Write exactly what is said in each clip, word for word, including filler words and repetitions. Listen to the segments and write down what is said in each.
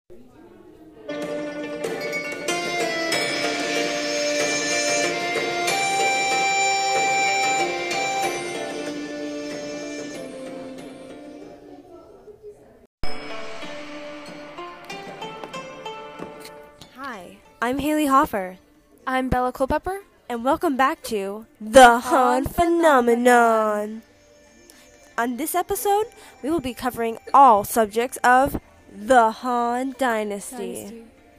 Hi, I'm Haley Hoffer. I'm Bella Culpepper. And welcome back to The Han Phenomenon. On this episode, we will be covering all subjects of the Han Dynasty. Dynasty.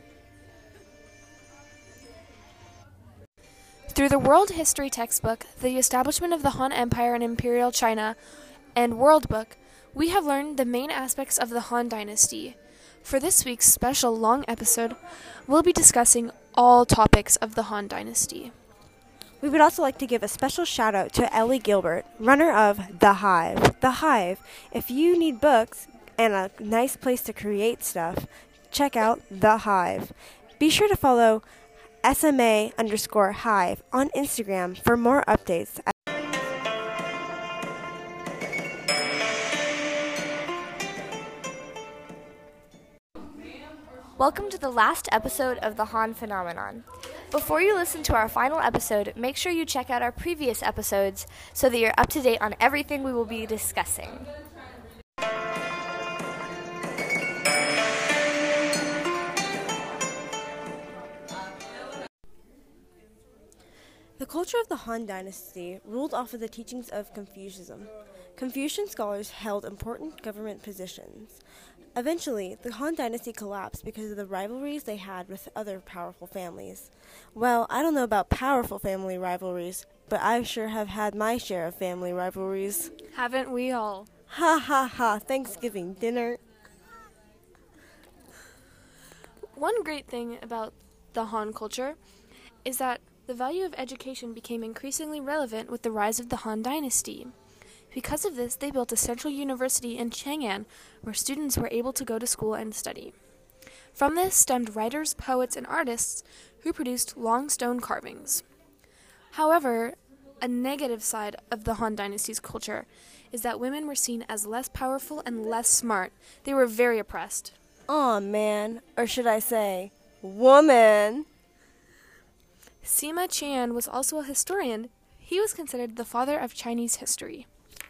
Through the World History textbook, The Establishment of the Han Empire in Imperial China, and World Book, we have learned the main aspects of the Han Dynasty. For this week's special long episode, we'll be discussing all topics of the Han Dynasty. We would also like to give a special shout out to Ellie Gilbert, runner of The Hive. The Hive. If you need books and a nice place to create stuff, check out The Hive. Be sure to follow S M A underscore Hive on Instagram for more updates. Welcome to the last episode of the Han Phenomenon. Before you listen to our final episode, make sure you check out our previous episodes so that you're up to date on everything we will be discussing. The culture of the Han Dynasty ruled off of the teachings of Confucianism. Confucian scholars held important government positions. Eventually, the Han Dynasty collapsed because of the rivalries they had with other powerful families. Well, I don't know about powerful family rivalries, but I sure have had my share of family rivalries. Haven't we all? Ha ha ha, Thanksgiving dinner. One great thing about the Han culture is that the value of education became increasingly relevant with the rise of the Han Dynasty. Because of this, they built a central university in Chang'an where students were able to go to school and study. From this stemmed writers, poets, and artists who produced long stone carvings. However, a negative side of the Han Dynasty's culture is that women were seen as less powerful and less smart. They were very oppressed. Aw, man, or should I say, woman. Sima Qian was also a historian. He was considered the father of Chinese history.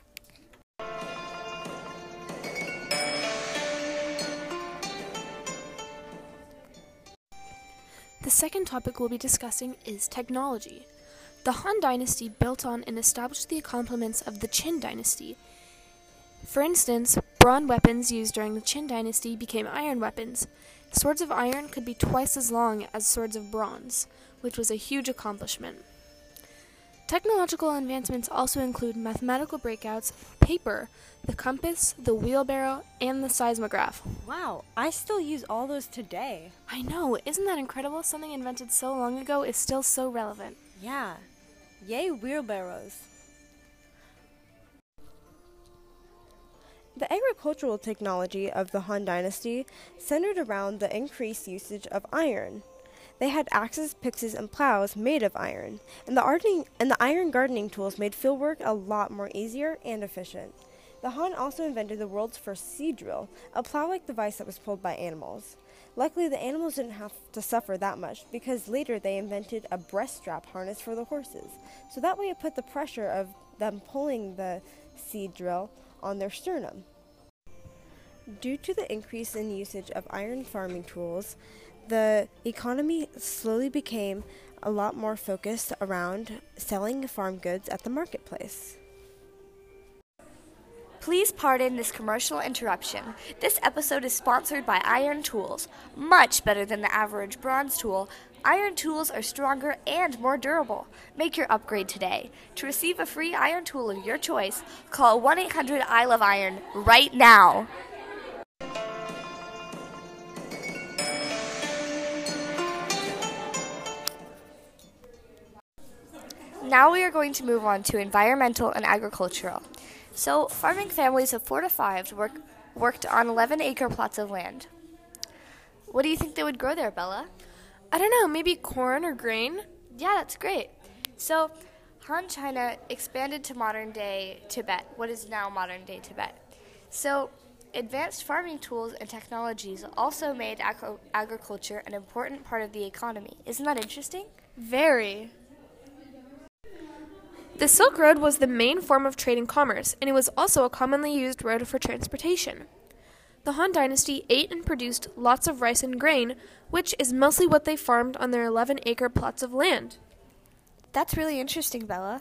The second topic we'll be discussing is technology. The Han Dynasty built on and established the accomplishments of the Qin Dynasty. For instance, bronze weapons used during the Qin Dynasty became iron weapons. Swords of iron could be twice as long as swords of bronze, which was a huge accomplishment. Technological advancements also include mathematical breakouts, paper, the compass, the wheelbarrow, and the seismograph. Wow, I still use all those today. I know, isn't that incredible? Something invented so long ago is still so relevant. Yeah, yay wheelbarrows. The agricultural technology of the Han Dynasty centered around the increased usage of iron. They had axes, picks, and plows made of iron, and the, ardening, and the iron gardening tools made fieldwork a lot more easier and efficient. The Han also invented the world's first seed drill, a plow-like device that was pulled by animals. Luckily, the animals didn't have to suffer that much, because later they invented a breast strap harness for the horses, so that way it put the pressure of them pulling the seed drill on their sternum. Due to the increase in usage of iron farming tools, the economy slowly became a lot more focused around selling farm goods at the marketplace. Please pardon this commercial interruption. This episode is sponsored by Iron Tools. Much better than the average bronze tool, iron tools are stronger and more durable. Make your upgrade today. To receive a free iron tool of your choice, call one eight hundred I love iron right now. Now we are going to move on to environmental and agricultural. So, farming families of four to five work, worked on eleven-acre plots of land. What do you think they would grow there, Bella? I don't know, maybe corn or grain? Yeah, that's great. So, Han China expanded to modern-day Tibet, what is now modern-day Tibet. So, Advanced farming tools and technologies also made agri- agriculture an important part of the economy. Isn't that interesting? Very. The Silk Road was the main form of trade and commerce, and it was also a commonly used road for transportation. The Han Dynasty ate and produced lots of rice and grain, which is mostly what they farmed on their eleven-acre plots of land. That's really interesting, Bella.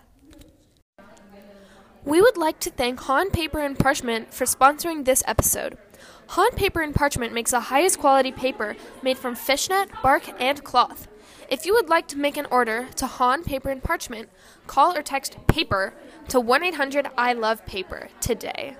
We would like to thank Han Paper and Parchment for sponsoring this episode. Han Paper and Parchment makes the highest quality paper made from fishnet, bark, and cloth. If you would like to make an order to Han Paper and Parchment, call or text PAPER to one eight hundred I love paper today.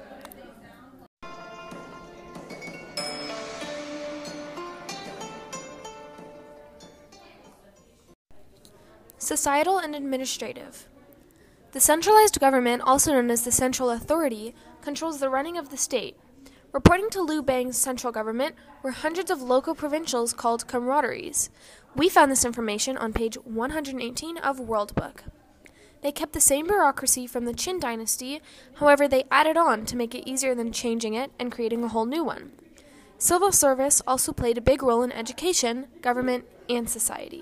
Societal and administrative. The centralized government, also known as the central authority, controls the running of the state. Reporting to Liu Bang's central government were hundreds of local provincials called camaraderies. We found this information on page one hundred eighteen of World Book. They kept the same bureaucracy from the Qin dynasty, however they added on to make it easier than changing it and creating a whole new one. Civil service also played a big role in education, government, and society.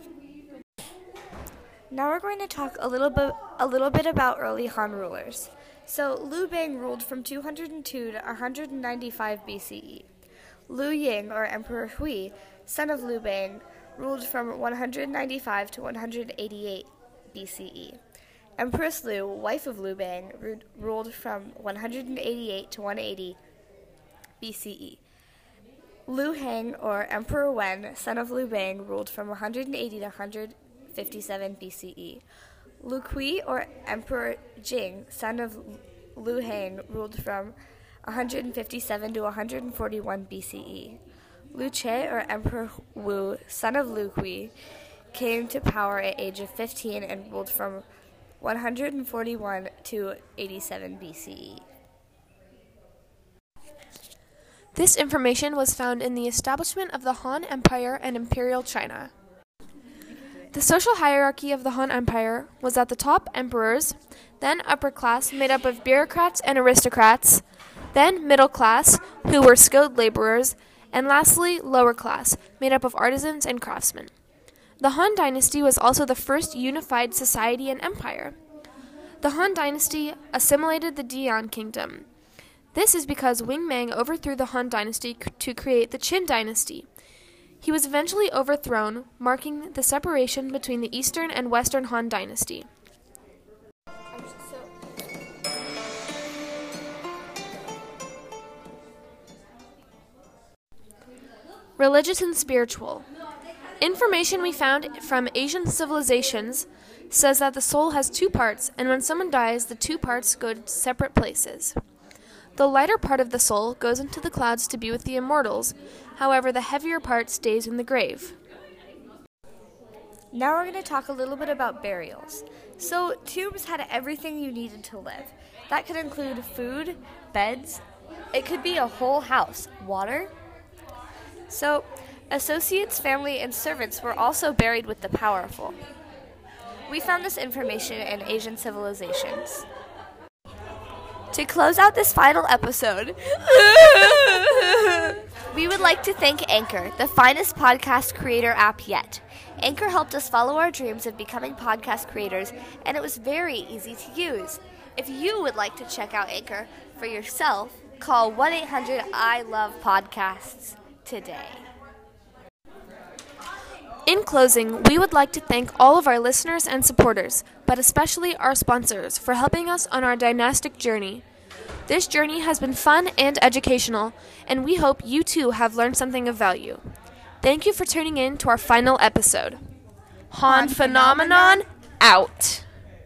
Now we're going to talk a little bit a little bit about early Han rulers. So Liu Bang ruled from two hundred two to one hundred ninety-five B C E. Liu Ying, or Emperor Hui, son of Liu Bang, ruled from one hundred ninety-five to one hundred eighty-eight B C E. Empress Liu, wife of Liu Bang, ru- ruled from one hundred eighty-eight to one hundred eighty B C E. Liu Heng, or Emperor Wen, son of Liu Bang, ruled from one hundred eighty to one hundred fifty-seven B C E. Liu Kui, or Emperor Jing, son of Liu Heng, ruled from one hundred fifty-seven to one hundred forty-one B C E. Liu Che, or Emperor Wu, son of Liu Kui, came to power at age of fifteen and ruled from one hundred forty-one to eighty-seven B C E. This information was found in the establishment of the Han Empire and Imperial China. The social hierarchy of the Han Empire was at the top emperors, then upper class made up of bureaucrats and aristocrats, then middle class, who were skilled laborers, and lastly lower class, made up of artisans and craftsmen. The Han Dynasty was also the first unified society and empire. The Han Dynasty assimilated the Dian Kingdom. This is because Wing Mang overthrew the Han Dynasty c- to create the Qin Dynasty. He was eventually overthrown, marking the separation between the Eastern and Western Han Dynasty. Religious and spiritual. Information we found from Asian civilizations says that the soul has two parts, and when someone dies, the two parts go to separate places. The lighter part of the soul goes into the clouds to be with the immortals. However, the heavier part stays in the grave. Now we're going to talk a little bit about burials. So, tombs had everything you needed to live. That could include food, beds, it could be a whole house, water. So, associates, family, and servants were also buried with the powerful. We found this information in Asian civilizations. To close out this final episode, we would like to thank Anchor, the finest podcast creator app yet. Anchor helped us follow our dreams of becoming podcast creators, and it was very easy to use. If you would like to check out Anchor for yourself, call one eight hundred I love podcasts today. In closing, we would like to thank all of our listeners and supporters, but especially our sponsors, for helping us on our dynastic journey. This journey has been fun and educational, and we hope you too have learned something of value. Thank you for tuning in to our final episode. Han Phenomenon, out.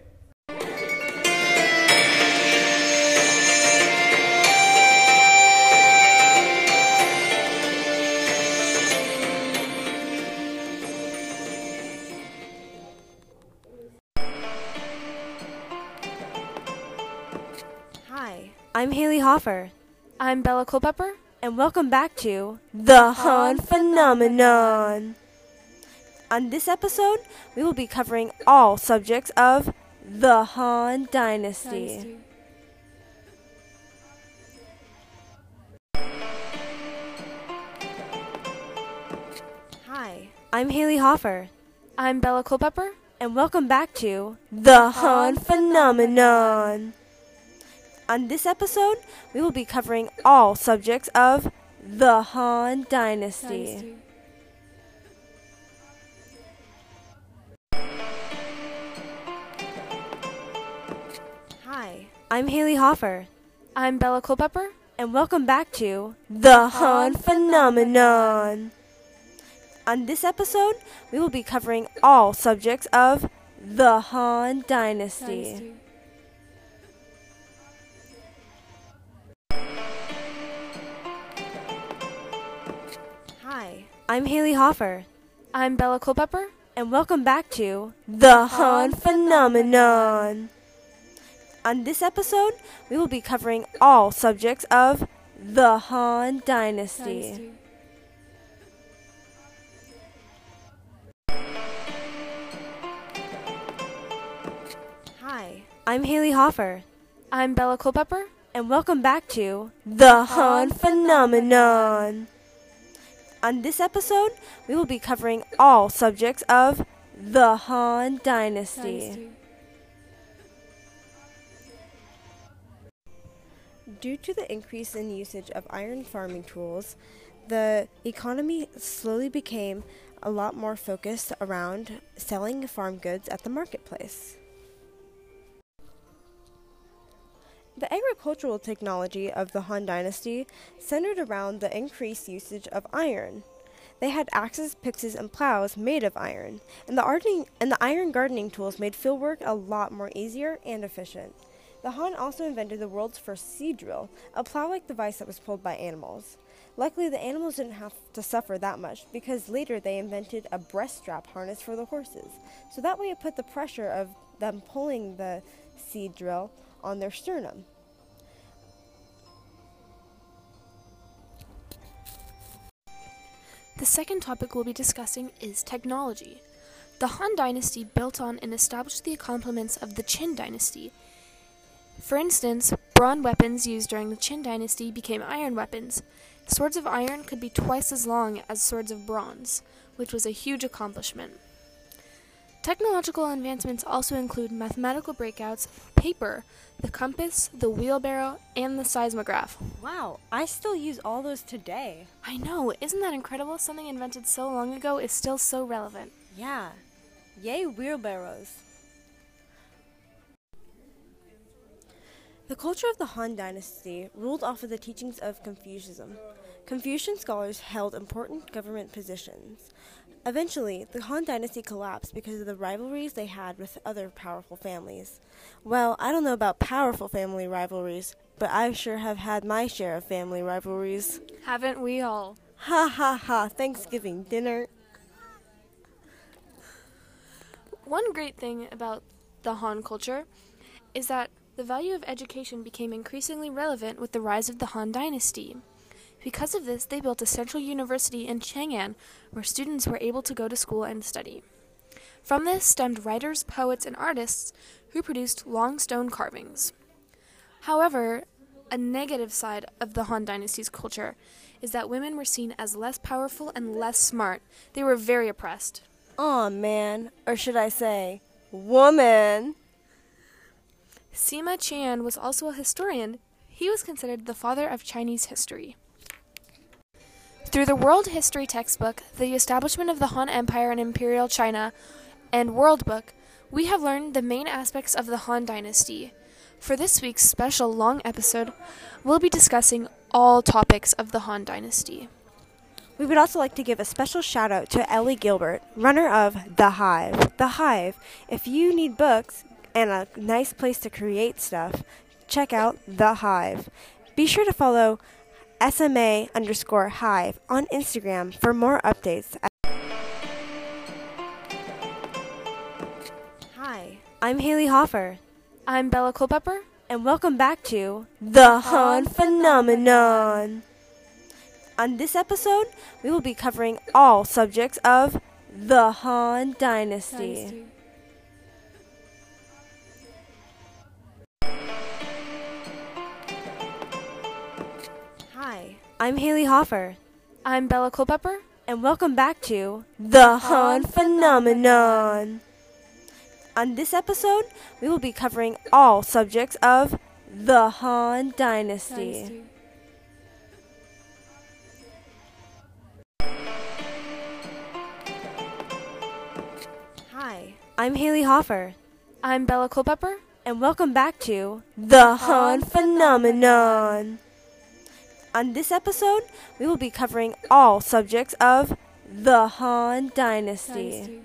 Hi, I'm Haley Hoffer, I'm Bella Culpepper. and welcome back to The Han Phenomenon. On this episode, we will be covering all subjects of the Han Dynasty. Dynasty. I'm Haley Hoffer. I'm Bella Culpepper. And welcome back to The Han Phenomenon. On this episode, we will be covering all subjects of the Han Dynasty. Hi, I'm Haley Hoffer. I'm Bella Culpepper. And welcome back to The Han Phenomenon. On this episode, we will be covering all subjects of the Han Dynasty. Hi, I'm Haley Hoffer. I'm Bella Culpepper. And welcome back to The Han Phenomenon. On this episode, we will be covering all subjects of the Han Dynasty. Hi, I'm Haley Hoffer. I'm Bella Culpepper. And welcome back to The Han Phenomenon. On this episode, we will be covering all subjects of the Han Dynasty. Due to the increase in usage of iron farming tools, the economy slowly became a lot more focused around selling farm goods at the marketplace. The agricultural technology of the Han Dynasty centered around the increased usage of iron. They had axes, picks, and plows made of iron, and the, gardening, and the iron gardening tools made fieldwork a lot more easier and efficient. The Han also invented the world's first seed drill, a plow-like device that was pulled by animals. Luckily, the animals didn't have to suffer that much, because later they invented a breast strap harness for the horses, so that way it put the pressure of them pulling the seed drill on their sternum. The second topic we'll be discussing is technology. The Han Dynasty built on and established the accomplishments of the Qin Dynasty. For instance, bronze weapons used during the Qin Dynasty became iron weapons. Swords of iron could be twice as long as swords of bronze, which was a huge accomplishment. Technological advancements also include mathematical breakouts, paper, the compass, the wheelbarrow, and the seismograph. Wow, I still use all those today. I know, isn't that incredible? Something invented so long ago is still so relevant. Yeah, yay wheelbarrows. The culture of the Han Dynasty ruled off of the teachings of Confucianism. Confucian scholars held important government positions. Eventually, the Han Dynasty collapsed because of the rivalries they had with other powerful families. Well, I don't know about powerful family rivalries, but I sure have had my share of family rivalries. Haven't we all? Ha ha ha, Thanksgiving dinner. One great thing about the Han culture is that the value of education became increasingly relevant with the rise of the Han Dynasty. Because of this, they built a central university in Chang'an where students were able to go to school and study. From this stemmed writers, poets, and artists who produced long stone carvings. However, a negative side of the Han Dynasty's culture is that women were seen as less powerful and less smart. They were very oppressed. Aw, man, or should I say, woman. Sima Qian was also a historian. He was considered the father of Chinese history. Through the World History textbook, the establishment of the Han Empire in Imperial China, and World Book, we have learned the main aspects of the Han Dynasty. For this week's special long episode, we'll be discussing all topics of the Han Dynasty. We would also like to give a special shout out to Ellie Gilbert, runner of The Hive. The Hive, if you need books and a nice place to create stuff, check out The Hive. Be sure to follow S M A underscore Hive on Instagram for more updates. Hi, I'm Haley Hoffer. I'm Bella Culpepper. And welcome back to The Han Phenomenon. On this episode, we will be covering all subjects of the Han Dynasty. Dynasty. Hi, I'm Haley Hoffer. I'm Bella Culpepper. and welcome back to The Han Phenomenon. On this episode, we will be covering all subjects of the Han Dynasty. Hi, I'm Haley Hoffer, I'm Bella Culpepper. and welcome back to The Han Phenomenon. On this episode, we will be covering all subjects of the Han Dynasty.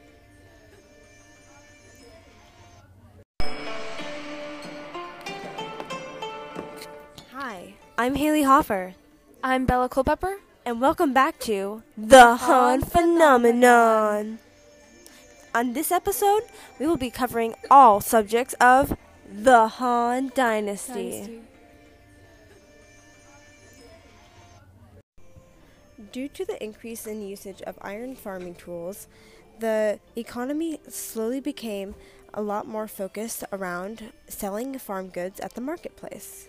Hi, I'm Haley Hoffer, I'm Bella Culpepper. and welcome back to The Han Phenomenon. On this episode, we will be covering all subjects of the Han Dynasty. Due to the increase in usage of iron farming tools, the economy slowly became a lot more focused around selling farm goods at the marketplace.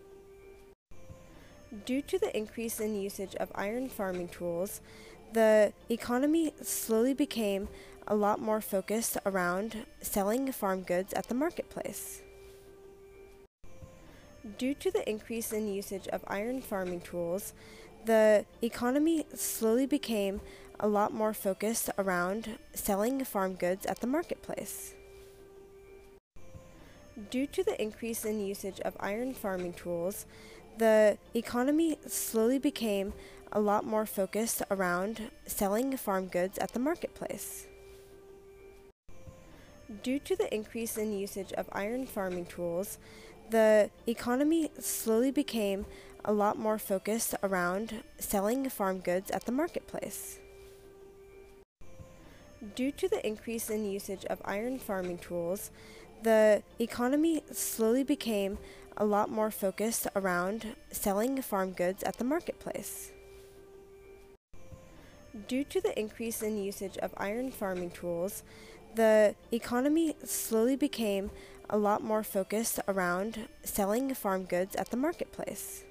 Due to the increase in usage of iron farming tools, the economy slowly became a lot more focused around selling farm goods at the marketplace. Due to the increase in usage of iron farming tools, the economy slowly became a lot more focused around selling farm goods at the marketplace. Due to the increase in usage of iron farming tools, the economy slowly became a lot more focused around selling farm goods at the marketplace. Due to the increase in usage of iron farming tools, the economy slowly became a lot more focused around selling farm goods at the marketplace. Due to the increase in usage of iron farming tools, the economy slowly became a lot more focused around selling farm goods at the marketplace. Due to the increase in usage of iron farming tools, the economy slowly became a lot more focused around selling farm goods at the marketplace.